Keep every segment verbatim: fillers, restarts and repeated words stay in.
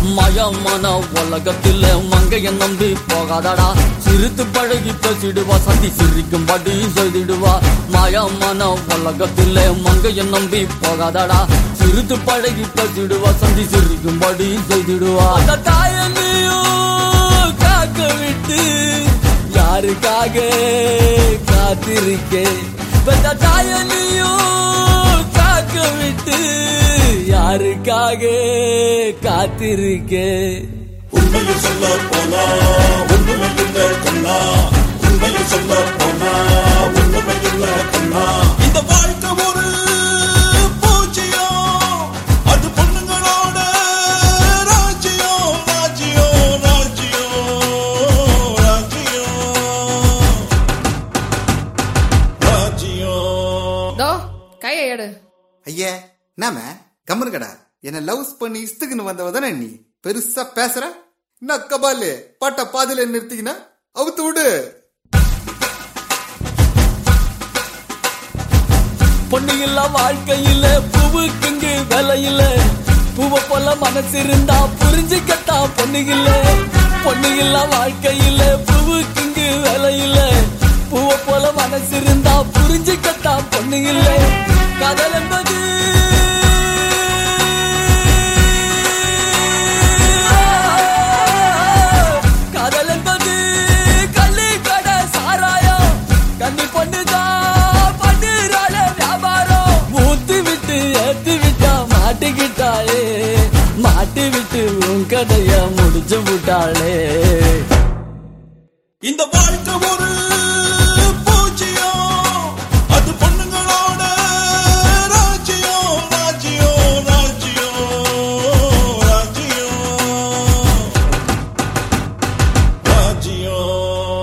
மயமான உலகத்தில் மங்கைய நம்பி போகாதடா, சிரித்து பழகி பேசிடுவா, சதி சிரிக்கும்படி செய்திடுவா. மயமான உலகத்தில் மங்கைய நம்பி போகாதடா, சிரித்து பழகி பேசிடுவா, சதி சிரிக்கும்படி செய்திடுவா. அந்த தாயனையும் காக்க விட்டு யாருக்காக காத்திருக்கே, அந்த தாயனையும் காக்க விட்டு யாருக்காக காத்திருக்கே. உண்மையை சொல்ல போனா ஒண்ணுமே இல்லை கண்ணா, உண்மையை சொல்ல போனா ஒண்ணுமே இல்லை கண்ணா. இந்த வாழ்க்கை ஒரு பூஜ்யம், அது பொண்ணுங்களோட ராஜ்யம் ராஜ்யம் ராஜ்யம் ராஜ்யம் ராஜ்யம். கையை எடு. ஐயா நாம கம்மனு கடா, என்ன லவ்ஸ் பண்ணி இஸ்துக்குன்னு வந்தவ தானே நீ, பெருசா பேசுற. என்ன கபாலு பாட்ட பாதில நிறுத்திக்கினா அவுத்து விடு. பொண்ணு இல்ல வாழ்க்கையில பூவுக்குங்கு விலையில, பூவை போல மனசு இருந்தா புரிஞ்சுக்கத்தா பொண்ணு இல்ல. பொண்ணு இல்ல வாழ்க்கையில பூவுக்குங்கு விலையில, பூவை போல மனசு இருந்தா புரிஞ்சுக்கத்தா பொண்ணு இல்ல. காதல் என்பது காதல் என்பது கள்ளி கடை சாராயம், கண்ணி பொண்ணுதான் பண்ணுறாள வியாபாரம். ஊத்தி விட்டு ஏத்தி விட்டா மாட்டிக்கிட்டாளே, மாட்டி விட்டு உன் கதைய முடிச்சு விட்டாளே. இந்த வாழ்க்கை ஒரு பூஜ்யம், அது பொண்ணுங்களோட ராஜ்யம் ராஜ்யம் ராஜ்யம் ராஜ்யம் ராஜ்யம்.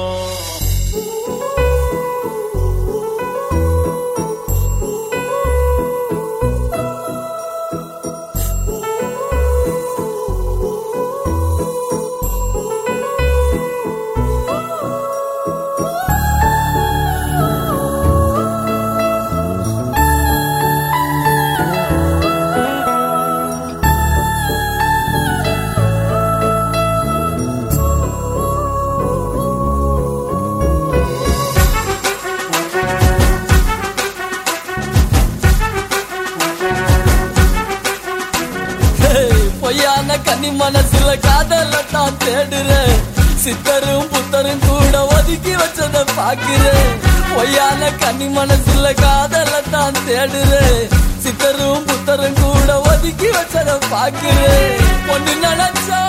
பொய்யான கன்னி மனசுல காதல தான் தேடுற, சித்தரும் புத்தரும் கூட ஒதுக்கி வச்சத பாக்குற. பொய்யான கன்னி மனசுல காதல தான் தேடுற, சித்தரும் புத்தரும் கூட ஒதுக்கி வச்சத பாக்குற. பொண்ணு நினைச்சா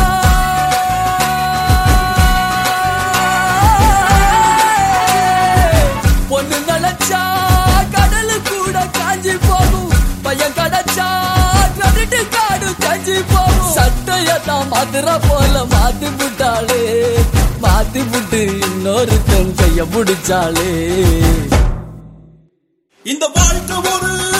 பொண்ணு நினைச்சா கடலு கூட காஞ்சி போகும், பையன் கிடைச்சா கிரெடிட் கார்டு காஞ்சி போகும். சட்டையதான் மதுரை போல மாத்தி விட்டாளே, மாத்தி விட்டு இன்னொருத்தன் கைய பிடிச்சாளே. இந்த வாழ்க்கை ஒரு